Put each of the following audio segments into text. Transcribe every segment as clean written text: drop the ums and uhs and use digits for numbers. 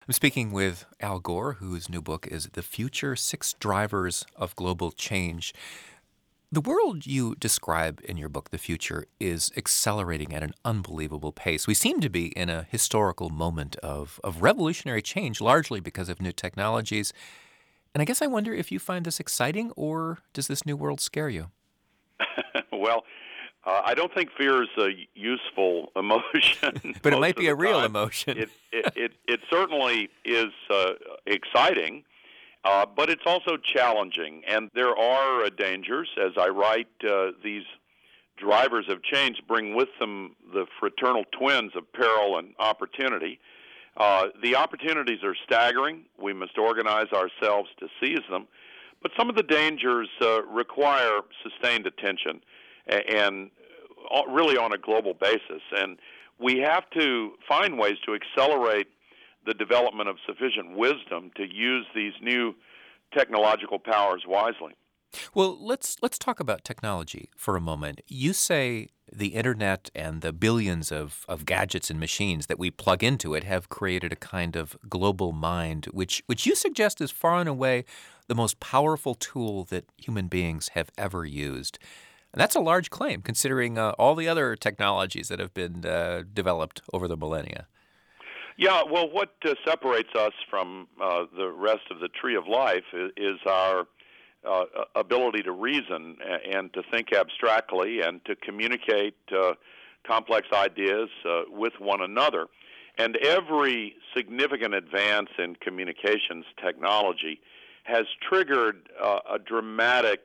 I'm speaking with Al Gore, whose new book is The Future: Six Drivers of Global Change. The world you describe in your book, The Future, is accelerating at an unbelievable pace. We seem to be in a historical moment of revolutionary change, largely because of new technologies. And I guess I wonder if you find this exciting, or does this new world scare you? Well, I don't think fear is a useful emotion But it most might of be a the real time. emotion. It certainly is exciting, but it's also challenging. And there are dangers. As I write, these drivers of change bring with them the fraternal twins of peril and opportunity. The opportunities are staggering. We must organize ourselves to seize them. But some of the dangers require sustained attention and really on a global basis. And we have to find ways to accelerate the development of sufficient wisdom to use these new technological powers wisely. Well, let's talk about technology for a moment. You say the internet and the billions of gadgets and machines that we plug into it have created a kind of global mind, which you suggest is far and away the most powerful tool that human beings have ever used. And that's a large claim, considering all the other technologies that have been developed over the millennia. Yeah, well, what separates us from the rest of the tree of life is our ability to reason and to think abstractly and to communicate complex ideas with one another. And every significant advance in communications technology has triggered a dramatic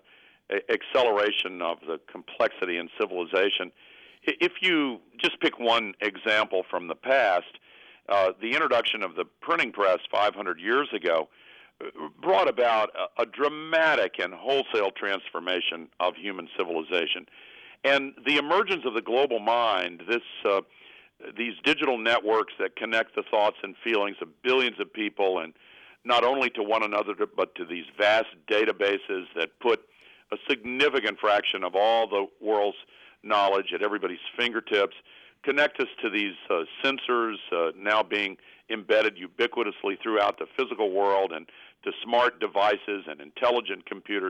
acceleration of the complexity in civilization. If you just pick one example from the past, the introduction of the printing press 500 years ago brought about a dramatic and wholesale transformation of human civilization. And the emergence of the global mind, these digital networks that connect the thoughts and feelings of billions of people, and not only to one another, but to these vast databases that put a significant fraction of all the world's knowledge at everybody's fingertips, connect us to these sensors now being embedded ubiquitously throughout the physical world, and to smart devices and intelligent computers.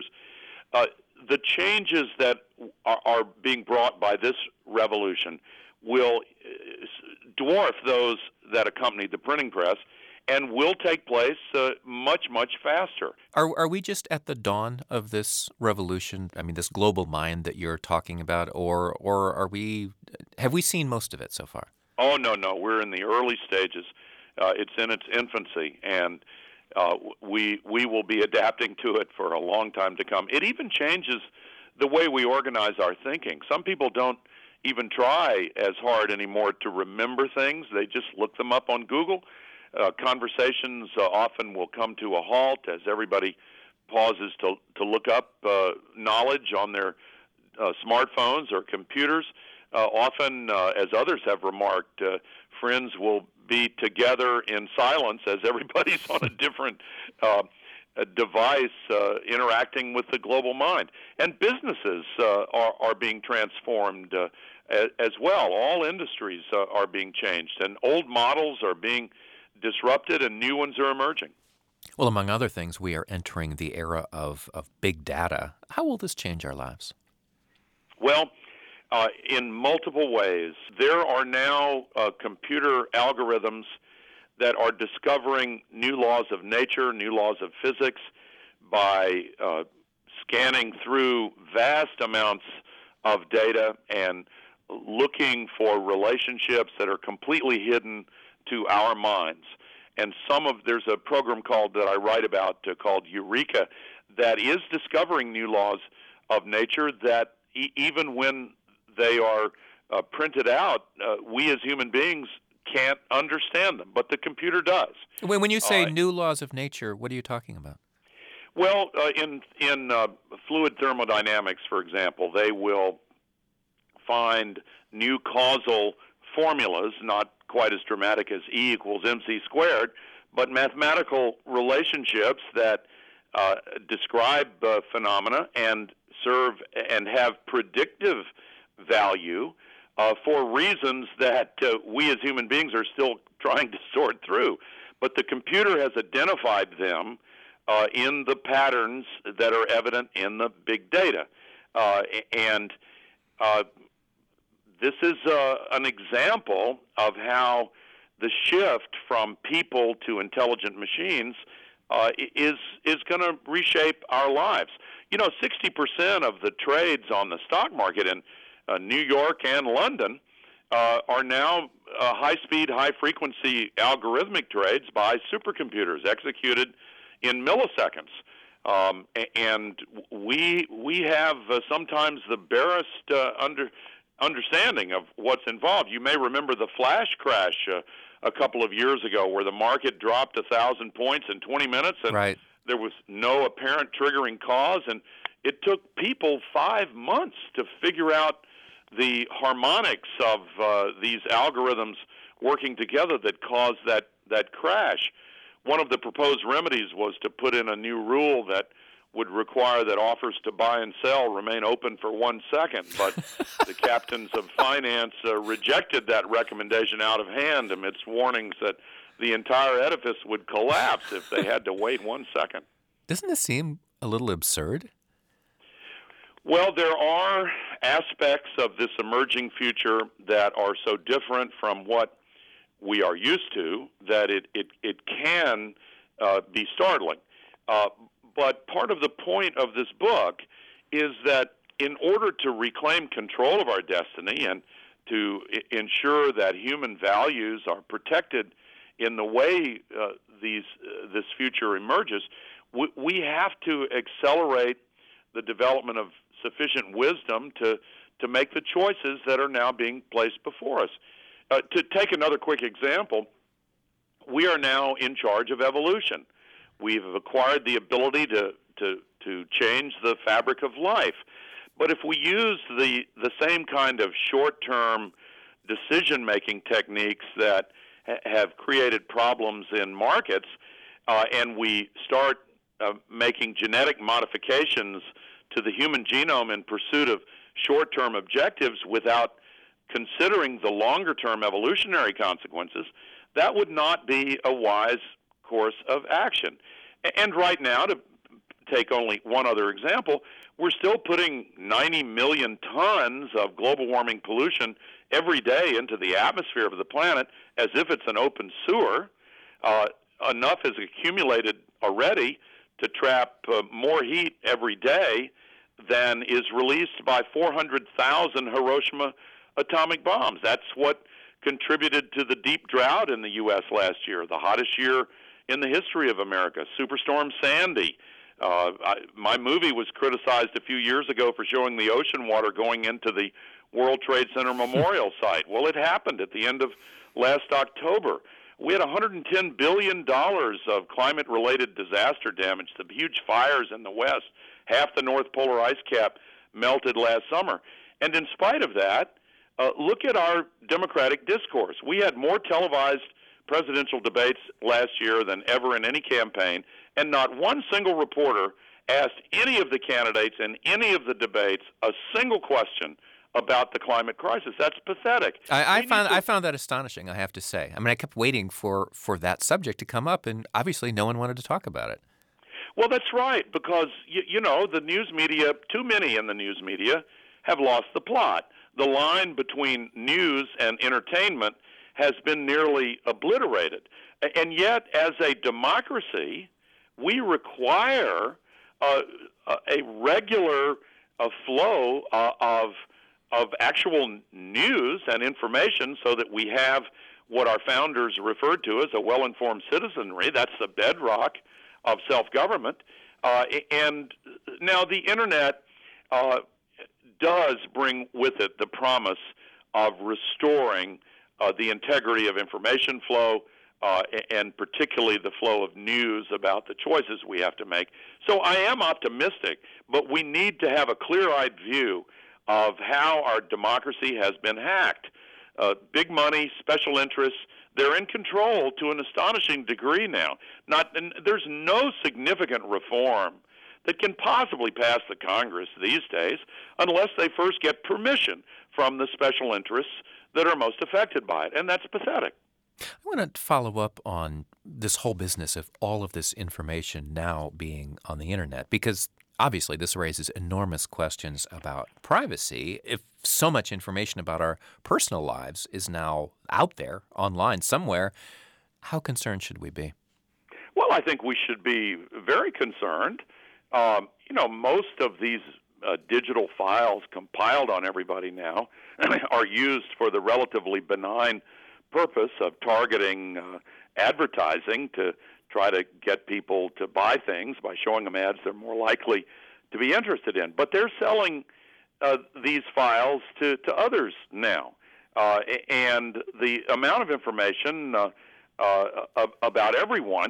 The changes that are being brought by this revolution will dwarf those that accompanied the printing press and will take place much, much faster. Are we just at the dawn of this revolution? I mean, this global mind that you're talking about, or have we seen most of it so far? Oh, no. We're in the early stages. It's in its infancy, and we will be adapting to it for a long time to come. It even changes the way we organize our thinking. Some people don't even try as hard anymore to remember things. They just look them up on Google. Conversations often will come to a halt as everybody pauses to look up knowledge on their smartphones or computers. Often, as others have remarked, friends will be together in silence as everybody's on a different device interacting with the global mind. And businesses are being transformed as well. All industries are being changed, and old models are being disrupted and new ones are emerging. Well, among other things, we are entering the era of big data. How will this change our lives? Well, in multiple ways. There are now computer algorithms that are discovering new laws of nature, new laws of physics, by scanning through vast amounts of data and looking for relationships that are completely hidden to our minds. And there's a program that I write about called Eureka that is discovering new laws of nature that even when they are printed out, we as human beings can't understand them, but the computer does. When you say new laws of nature, what are you talking about? Well, in fluid thermodynamics, for example, they will find new causal formulas, not quite as dramatic as E equals mc squared, but mathematical relationships that describe phenomena and serve and have predictive value for reasons that we as human beings are still trying to sort through. but the computer has identified them in the patterns that are evident in the big data. And this is an example of how the shift from people to intelligent machines is going to reshape our lives. 60% of the trades on the stock market in New York and London are now high-speed, high-frequency algorithmic trades by supercomputers executed in milliseconds. And we have sometimes the barest understanding of what's involved. You may remember the flash crash a couple of years ago where the market dropped 1,000 points in 20 minutes, and Right. there was no apparent triggering cause, and it took people 5 months to figure out the harmonics of these algorithms working together that caused that crash. One of the proposed remedies was to put in a new rule that would require that offers to buy and sell remain open for 1 second, but the captains of finance rejected that recommendation out of hand amidst warnings that the entire edifice would collapse if they had to wait 1 second. Doesn't this seem a little absurd? Well, there are aspects of this emerging future that are so different from what we are used to that it can be startling. But part of the point of this book is that in order to reclaim control of our destiny and to ensure that human values are protected in the way this future emerges, we have to accelerate the development of sufficient wisdom to make the choices that are now being placed before us. To take another quick example, we are now in charge of evolution. We've acquired the ability to change the fabric of life. But if we use the same kind of short-term decision-making techniques that have created problems in markets, and we start making genetic modifications to the human genome in pursuit of short-term objectives without considering the longer-term evolutionary consequences, that would not be a wise course of action. And right now, to take only one other example, we're still putting 90 million tons of global warming pollution every day into the atmosphere of the planet as if it's an open sewer. Enough has accumulated already to trap more heat every day than is released by 400,000 Hiroshima atomic bombs. That's what contributed to the deep drought in the U.S. last year, the hottest year in the history of America. Superstorm Sandy. My movie was criticized a few years ago for showing the ocean water going into the World Trade Center Memorial site. Well, it happened at the end of last October. We had $110 billion of climate-related disaster damage, the huge fires in the West. Half the North Polar ice cap melted last summer. And in spite of that, look at our democratic discourse. We had more televised presidential debates last year than ever in any campaign, and not one single reporter asked any of the candidates in any of the debates a single question about the climate crisis. That's pathetic. I found that astonishing, I have to say. I mean, I kept waiting for that subject to come up, and obviously no one wanted to talk about it. Well, that's right, because, the news media, too many in the news media, have lost the plot. The line between news and entertainment has been nearly obliterated. And yet, as a democracy, we require a regular flow of actual news and information so that we have what our founders referred to as a well-informed citizenry. That's the bedrock of self-government. And now the Internet does bring with it the promise of restoring the integrity of information flow, and particularly the flow of news about the choices we have to make. So I am optimistic, but we need to have a clear-eyed view of how our democracy has been hacked. Big money, special interests, they're in control to an astonishing degree now. There's no significant reform that can possibly pass the Congress these days unless they first get permission from the special interests that are most affected by it, and that's pathetic. I want to follow up on this whole business of all of this information now being on the internet, because obviously this raises enormous questions about privacy. If so much information about our personal lives is now out there online somewhere, how concerned should we be? Well, I think we should be very concerned. Most of these digital files compiled on everybody now are used for the relatively benign purpose of targeting advertising to try to get people to buy things by showing them ads they're more likely to be interested in. But they're selling these files to others now. And the amount of information about everyone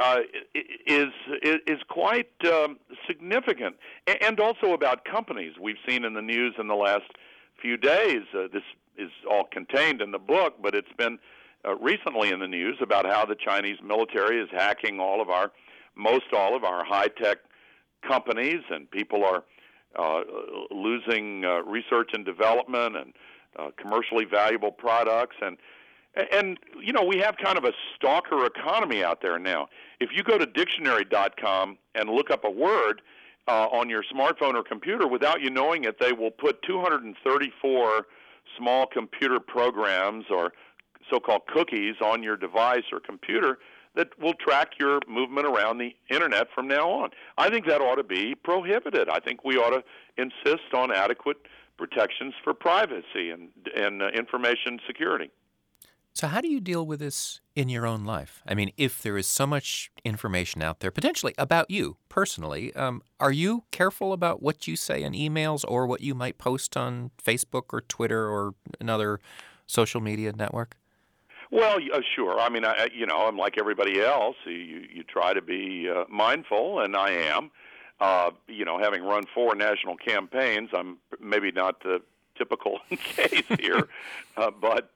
is quite significant, and also about companies. We've seen in the news in the last few days, this is all contained in the book, but it's been recently in the news about how the Chinese military is hacking most all of our high-tech companies, and people are losing research and development and commercially valuable products. And we have kind of a stalker economy out there now. If you go to dictionary.com and look up a word on your smartphone or computer, without you knowing it, they will put 234 small computer programs or so-called cookies on your device or computer that will track your movement around the internet from now on. I think that ought to be prohibited. I think we ought to insist on adequate protections for privacy and information security. So how do you deal with this in your own life? I mean, if there is so much information out there, potentially about you personally, are you careful about what you say in emails or what you might post on Facebook or Twitter or another social media network? Well, sure. I mean, I'm like everybody else. You try to be mindful, and I am. Having run 4 national campaigns, I'm maybe not the typical case here, but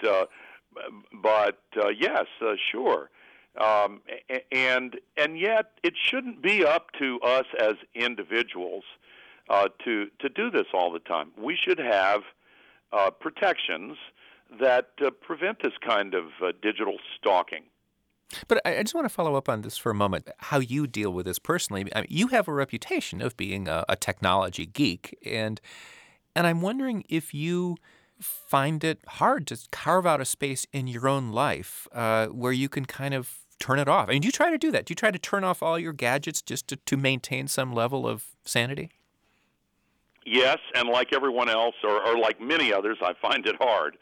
yes, sure. And yet, it shouldn't be up to us as individuals to do this all the time. We should have protections that prevent this kind of digital stalking. But I just want to follow up on this for a moment, how you deal with this personally. I mean, you have a reputation of being a technology geek, and I'm wondering if you find it hard to carve out a space in your own life where you can kind of turn it off. I mean, do you try to do that? Do you try to turn off all your gadgets just to maintain some level of sanity? Yes, and like everyone else, or like many others, I find it hard.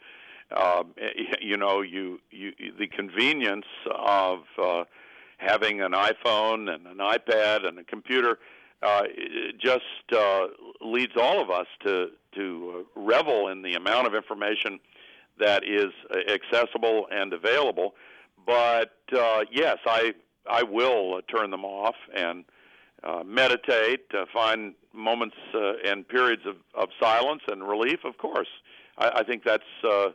The convenience of having an iPhone and an iPad and a computer just leads all of us to revel in the amount of information that is accessible and available. But yes, I will turn them off and meditate, find moments and periods of silence and relief. Of course, I think that's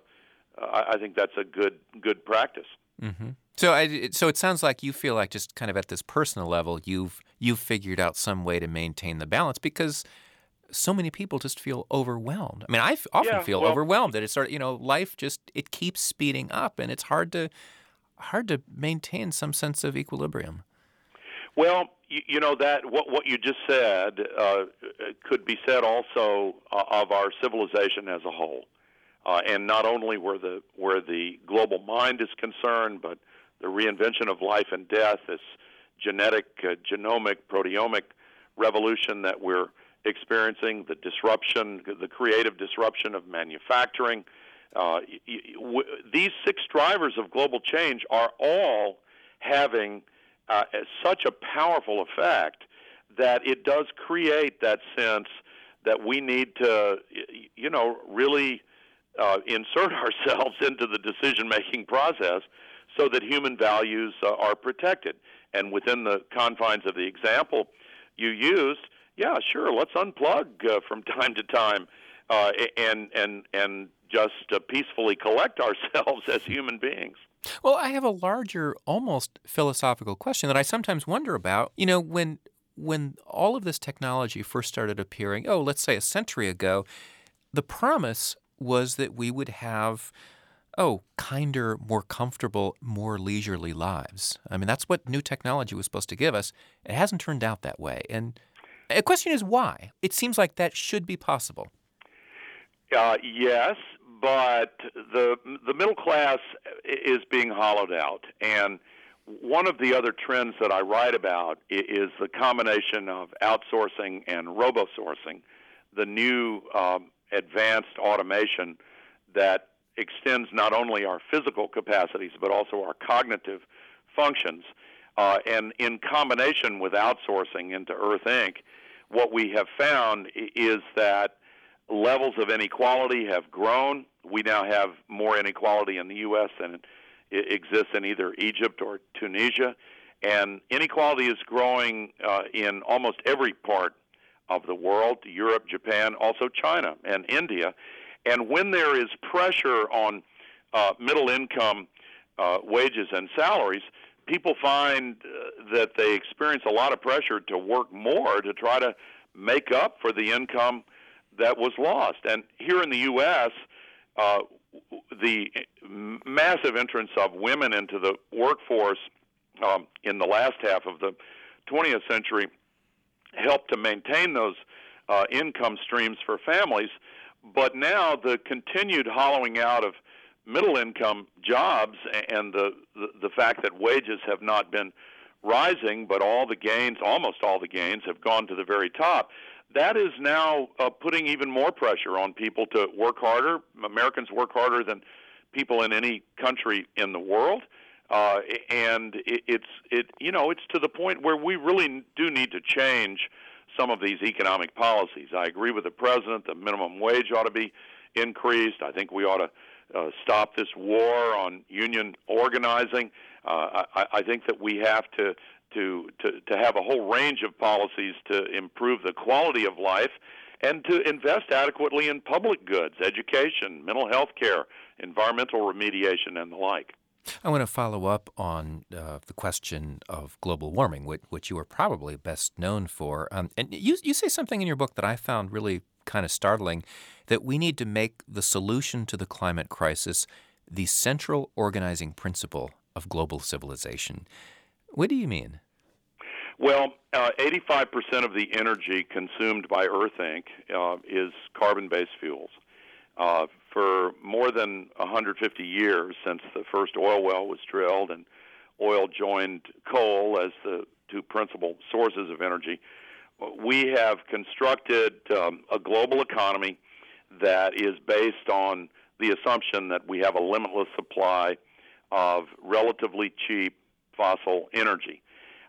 a good practice. Mm-hmm. So it sounds like you feel like just kind of at this personal level, you've figured out some way to maintain the balance, because so many people just feel overwhelmed. I mean, I often feel overwhelmed that it's sort of, life just, it keeps speeding up, and it's hard to maintain some sense of equilibrium. Well, that what you just said could be said also of our civilization as a whole. And not only where the global mind is concerned, but the reinvention of life and death, this genetic, genomic, proteomic revolution that we're experiencing, the disruption, the creative disruption of manufacturing. These 6 drivers of global change are all having such a powerful effect that it does create that sense that we need to, really insert ourselves into the decision-making process so that human values are protected. And within the confines of the example you used, yeah, sure, let's unplug from time to time and just peacefully collect ourselves as human beings. Well, I have a larger, almost philosophical question that I sometimes wonder about. When all of this technology first started appearing, let's say a century ago, the promise was that we would have oh, kinder, more comfortable, more leisurely lives. I mean, that's what new technology was supposed to give us. It hasn't turned out that way. And the question is why? It seems like that should be possible. Yes, but the middle class is being hollowed out, and one of the other trends that I write about is the combination of outsourcing and robo-sourcing, the new advanced automation that extends not only our physical capacities but also our cognitive functions. And in combination with outsourcing into Earth Inc., what we have found is that levels of inequality have grown. We now have more inequality in the U.S. than exists in either Egypt or Tunisia. And inequality is growing in almost every part of the world, Europe, Japan, also China and India. And when there is pressure on middle income wages and salaries, people find that they experience a lot of pressure to work more to try to make up for the income that was lost. And here in the U.S., the massive entrance of women into the workforce in the last half of the 20th century helped to maintain those income streams for families. But now the continued hollowing out of middle-income jobs and the fact that wages have not been rising, but almost all the gains, have gone to the very top, that is now putting even more pressure on people to work harder. Americans work harder than people in any country in the world, and it's to the point where we really do need to change some of these economic policies. I agree with the president; the minimum wage ought to be increased. I think we ought to stop this war on union organizing. I think that we have to have a whole range of policies to improve the quality of life and to invest adequately in public goods, education, mental health care, environmental remediation, and the like. I want to follow up on the question of global warming, which you are probably best known for. And you say something in your book that I found really kind of startling, that we need to make the solution to the climate crisis the central organizing principle of global civilization. What do you mean? Well, 85% of the energy consumed by Earth Inc. Is carbon-based fuels. For more than 150 years, since the first oil well was drilled and oil joined coal as the two principal sources of energy, we have constructed a global economy that is based on the assumption that we have a limitless supply of relatively cheap fossil energy.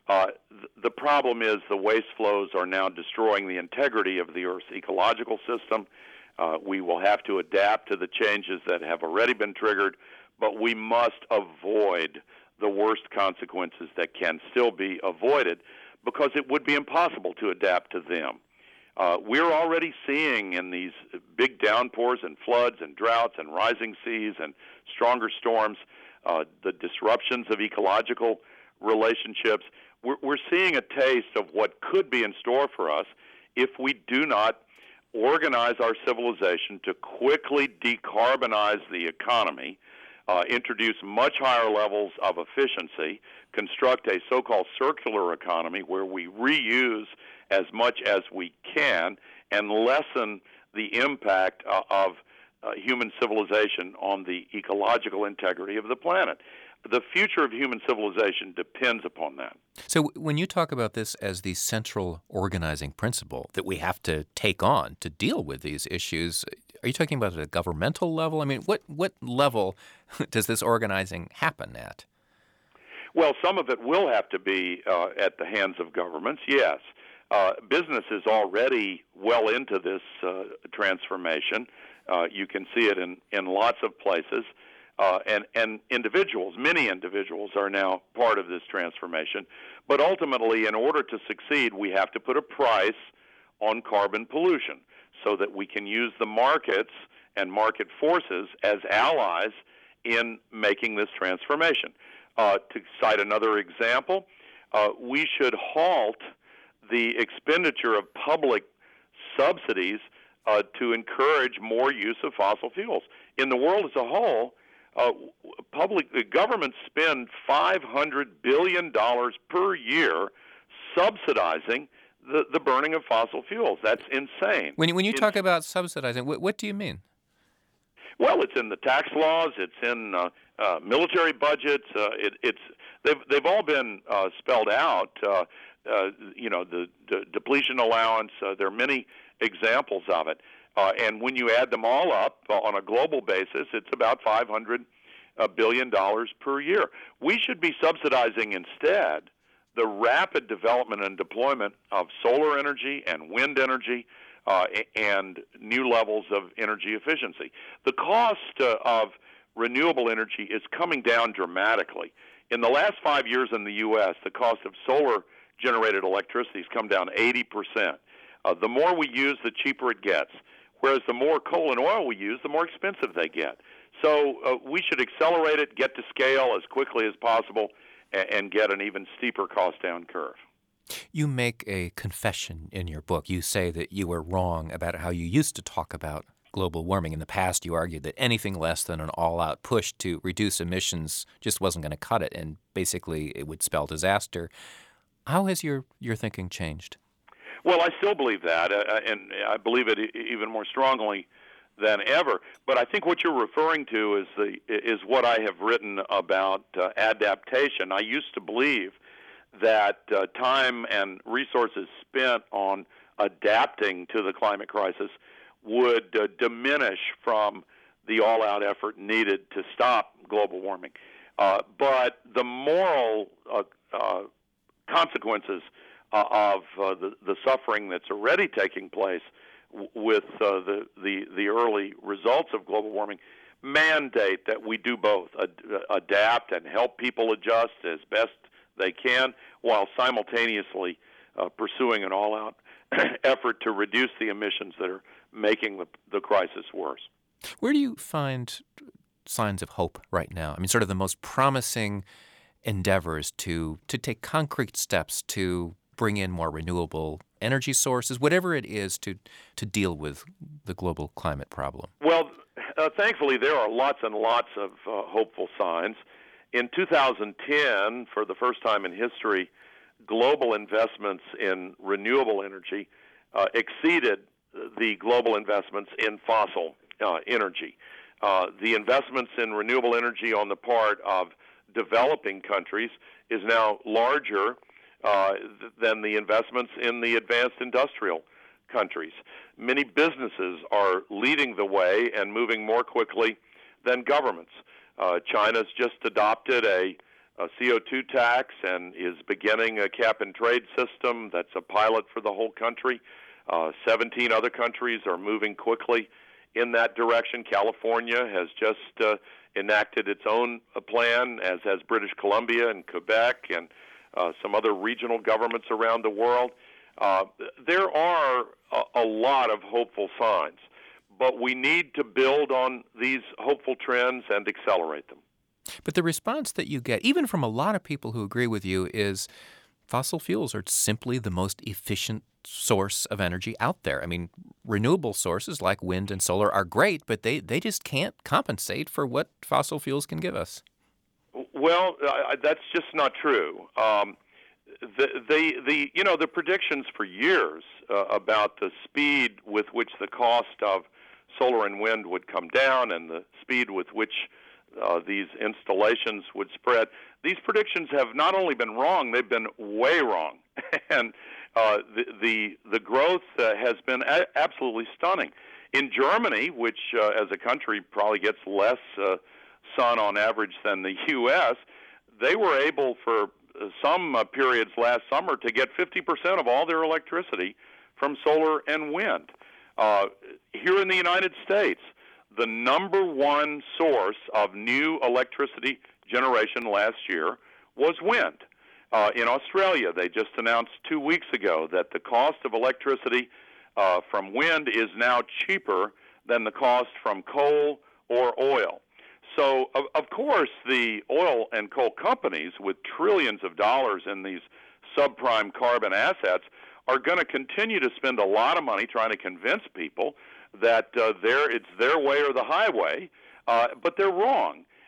The problem is the waste flows are now destroying the integrity of the Earth's ecological system. We will have to adapt to the changes that have already been triggered, but we must avoid the worst consequences that can still be avoided because it would be impossible to adapt to them. We're already seeing in these big downpours and floods and droughts and rising seas and stronger storms the disruptions of ecological relationships. We're seeing a taste of what could be in store for us if we do not organize our civilization to quickly decarbonize the economy, introduce much higher levels of efficiency, construct a so-called circular economy where we reuse as much as we can, and lessen the impact of human civilization on the ecological integrity of the planet. The future of human civilization depends upon that. So when you talk about this as the central organizing principle that we have to take on to deal with these issues, are you talking about at a governmental level? I mean, what level does this organizing happen at? Well, some of it will have to be at the hands of governments, yes. Business is already well into this transformation. You can see it in lots of places. And individuals, many individuals are now part of this transformation. But ultimately, in order to succeed, we have to put a price on carbon pollution so that we can use the markets and market forces as allies in making this transformation. To cite another example, we should halt the expenditure of public subsidies to encourage more use of fossil fuels. In the world as a whole, Governments spend $500 billion per year subsidizing the burning of fossil fuels. That's insane. When you talk about subsidizing, what do you mean? Well, it's in the tax laws. It's in military budgets. They've all been spelled out. The depletion allowance. There are many examples of it. And when you add them all up on a global basis, it's about $500 billion per year. We should be subsidizing instead the rapid development and deployment of solar energy and wind energy and new levels of energy efficiency. The cost of renewable energy is coming down dramatically. In the last 5 years in the U.S., the cost of solar-generated electricity has come down 80%. The more we use, the cheaper it gets, whereas the more coal and oil we use, the more expensive they get. So we should accelerate it, get to scale as quickly as possible, and get an even steeper cost-down curve. You make a confession in your book. You say that you were wrong about how you used to talk about global warming. In the past, you argued that anything less than an all-out push to reduce emissions just wasn't going to cut it, and basically it would spell disaster. How has your thinking changed? Well, I still believe that, and I believe it even more strongly than ever. But I think what you're referring to is what I have written about adaptation. I used to believe that time and resources spent on adapting to the climate crisis would diminish from the all-out effort needed to stop global warming. But the moral consequences of the suffering that's already taking place with the early results of global warming mandate that we do both, adapt and help people adjust as best they can, while simultaneously pursuing an all-out effort to reduce the emissions that are making the crisis worse. Where do you find signs of hope right now? I mean, sort of the most promising endeavors to take concrete steps to bring in more renewable energy sources, whatever it is to deal with the global climate problem? Well, thankfully, there are lots and lots of hopeful signs. In 2010, for the first time in history, global investments in renewable energy exceeded the global investments in fossil energy. The investments in renewable energy on the part of developing countries is now larger than the investments in the advanced industrial countries. Many businesses are leading the way and moving more quickly than governments. China's just adopted a CO2 tax and is beginning a cap-and-trade system that's a pilot for the whole country. 17 other countries are moving quickly in that direction. California has just enacted its own plan, as has British Columbia and Quebec and some other regional governments around the world. There are a lot of hopeful signs, but we need to build on these hopeful trends and accelerate them. But the response that you get, even from a lot of people who agree with you, is fossil fuels are simply the most efficient source of energy out there. I mean, renewable sources like wind and solar are great, but they just can't compensate for what fossil fuels can give us. Well, that's just not true. The predictions for years about the speed with which the cost of solar and wind would come down and the speed with which these installations would spread, these predictions have not only been wrong, they've been way wrong. And the growth has been absolutely stunning. In Germany, which as a country probably gets less sun on average than the U.S., they were able for some periods last summer to get 50% of all their electricity from solar and wind. Here in the United States, the number one source of new electricity generation last year was wind. In Australia, they just announced 2 weeks ago that the cost of electricity from wind is now cheaper than the cost from coal or oil. So, of course, the oil and coal companies with trillions of dollars in these subprime carbon assets are going to continue to spend a lot of money trying to convince people that it's their way or the highway, but they're wrong.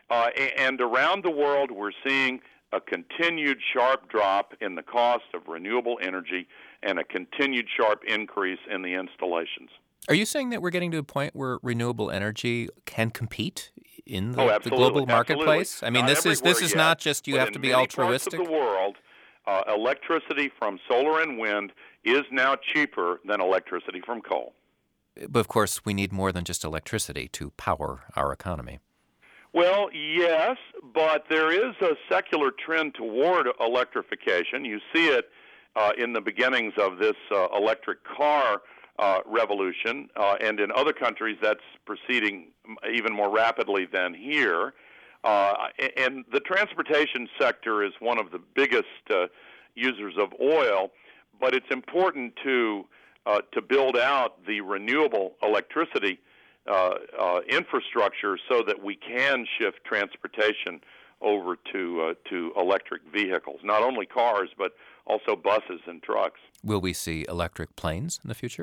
And around the world, we're seeing a continued sharp drop in the cost of renewable energy and a continued sharp increase in the installations. Are you saying that we're getting to a point where renewable energy can compete in Oh, the absolutely, global marketplace? absolutely. I mean, Not this is yet, not just you but have to in be many altruistic. parts of the world, electricity from solar and wind is now cheaper than electricity from coal. But of course, we need more than just electricity to power our economy. Well, yes, but there is a secular trend toward electrification. You see it in the beginnings of this electric car revolution, and in other countries that's proceeding even more rapidly than here. And the transportation sector is one of the biggest users of oil, but it's important to build out the renewable electricity infrastructure so that we can shift transportation over to electric vehicles, not only cars, but also buses and trucks. Will we see electric planes in the future?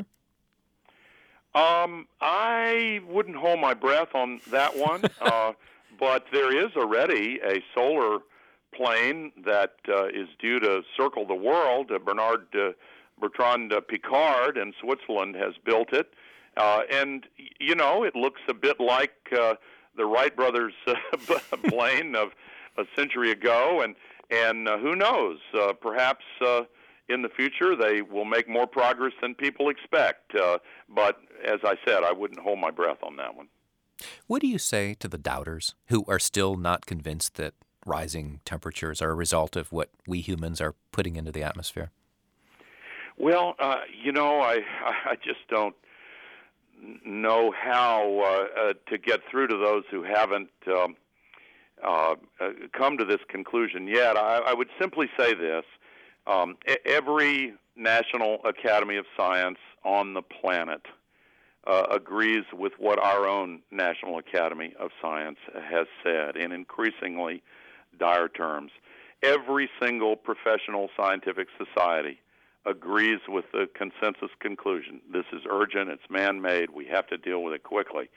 I wouldn't hold my breath on that one, but there is already a solar plane that is due to circle the world. Bertrand Piccard in Switzerland has built it. And, you know, it looks a bit like the Wright brothers plane of a century ago. And who knows, perhaps in the future they will make more progress than people expect. But as I said, I wouldn't hold my breath on that one. What do you say to the doubters who are still not convinced that rising temperatures are a result of what we humans are putting into the atmosphere? Well, you know, I just don't know how to get through to those who haven't come to this conclusion yet. I would simply say this. Every National Academy of Science on the planet agrees with what our own National Academy of Science has said in increasingly dire terms. Every single professional scientific society agrees with the consensus conclusion. This is urgent, it's man-made, we have to deal with it quickly.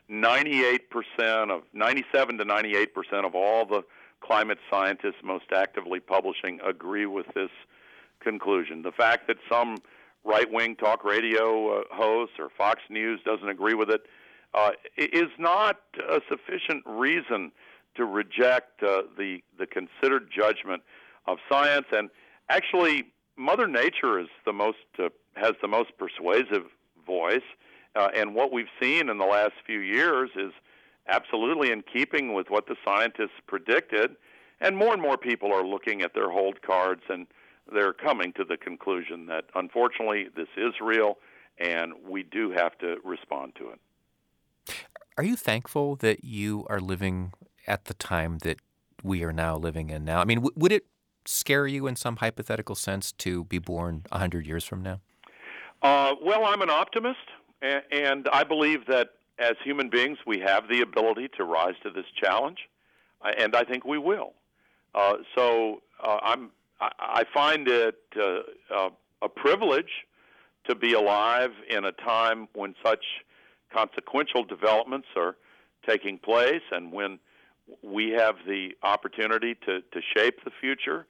97 to 98% of all the climate scientists most actively publishing agree with this conclusion. The fact that some right-wing talk radio host or Fox News doesn't agree with it is not a sufficient reason to reject the considered judgment of science. And actually, Mother Nature is has the most persuasive voice, and what we've seen in the last few years is absolutely in keeping with what the scientists predicted, and more people are looking at their hold cards, and they're coming to the conclusion that, unfortunately, this is real, and we do have to respond to it. Are you thankful that you are living at the time that we are now living in now? I mean, would it scare you in some hypothetical sense to be born 100 years from now? Well, I'm an optimist, and I believe that as human beings we have the ability to rise to this challenge, and I think we will. I find it a privilege to be alive in a time when such consequential developments are taking place and when we have the opportunity to shape the future.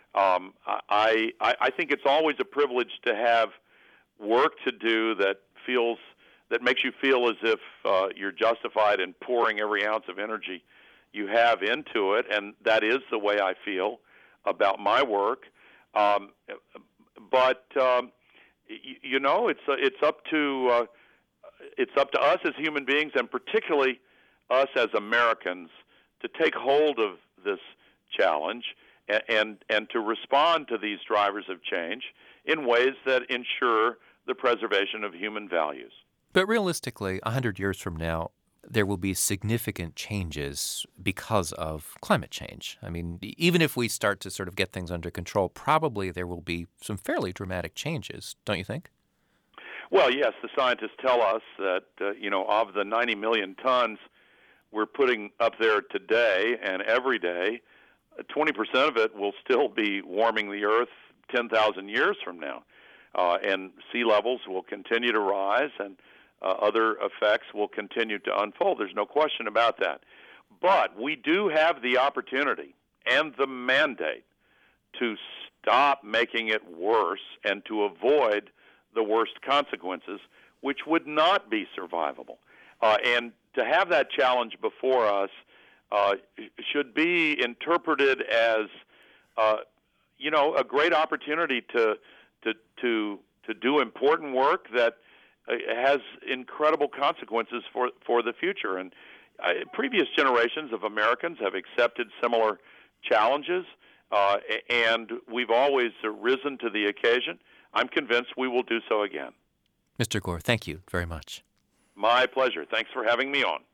I think it's always a privilege to have work to do that makes you feel as if you're justified in pouring every ounce of energy you have into it, and that is the way I feel about my work. But you know, it's up to us as human beings, and particularly us as Americans, to take hold of this challenge and to respond to these drivers of change in ways that ensure the preservation of human values. But realistically, 100 years from now, there will be significant changes because of climate change. I mean, even if we start to sort of get things under control, probably there will be some fairly dramatic changes, don't you think? Well, yes, the scientists tell us that, of the 90 million tons we're putting up there today and every day, 20% of it will still be warming the Earth 10,000 years from now. And sea levels will continue to rise, and other effects will continue to unfold. There's no question about that. But we do have the opportunity and the mandate to stop making it worse and to avoid the worst consequences, which would not be survivable. And to have that challenge before us should be interpreted as, a great opportunity to do important work that has incredible consequences for the future. And previous generations of Americans have accepted similar challenges, and we've always risen to the occasion. I'm convinced we will do so again. Mr. Gore, thank you very much. My pleasure. Thanks for having me on.